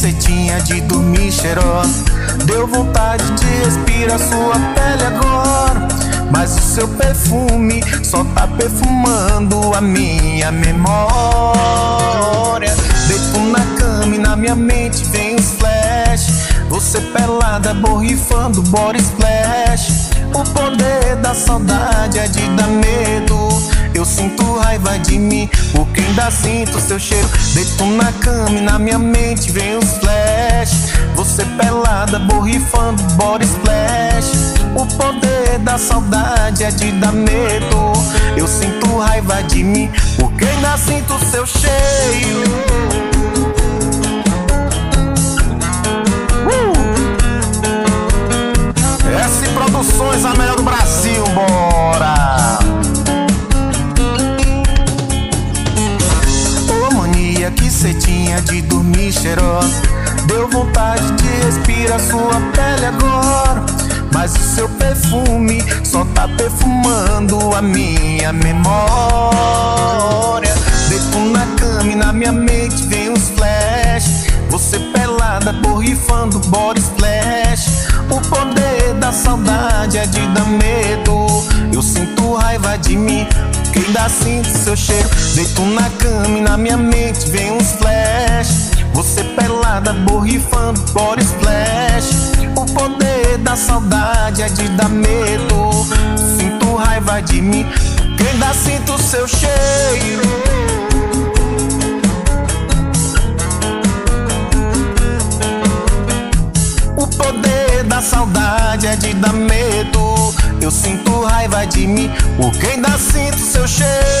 cê tinha de dormir cheirosa. Deu vontade de respirar sua pele agora, mas o seu perfume só tá perfumando a minha memória. Deito na cama e na minha mente vem os flash, você pelada borrifando body splash. O poder da saudade é de dar medo. Eu sinto raiva de mim, porque ainda sinto seu cheiro. Deito na cama e na minha mente vem os flash, você pelada borrifando body splash. O poder da saudade é de dar medo. Eu sinto raiva de mim, porque ainda sinto seu cheiro. S Produções, a melhor do Brasil, bora! Ô mania que cê tinha de dormir cheirosa, deu vontade de respirar sua pele agora, mas o seu perfume só tá perfumando a minha memória. Deito na cama e na minha mente vem os flash, você pelada borrifando body splash. O poder da saudade é de dar medo. Eu sinto raiva de mim, que ainda sinto seu cheiro. Deito na cama e na minha mente vem uns flash, você pelada borrifando body splash. O poder da saudade é de dar medo. Sinto raiva de mim, que ainda sinto seu cheiro. O poder da saudade é de dar medo. Eu sinto raiva de mim, porque ainda sinto seu cheiro.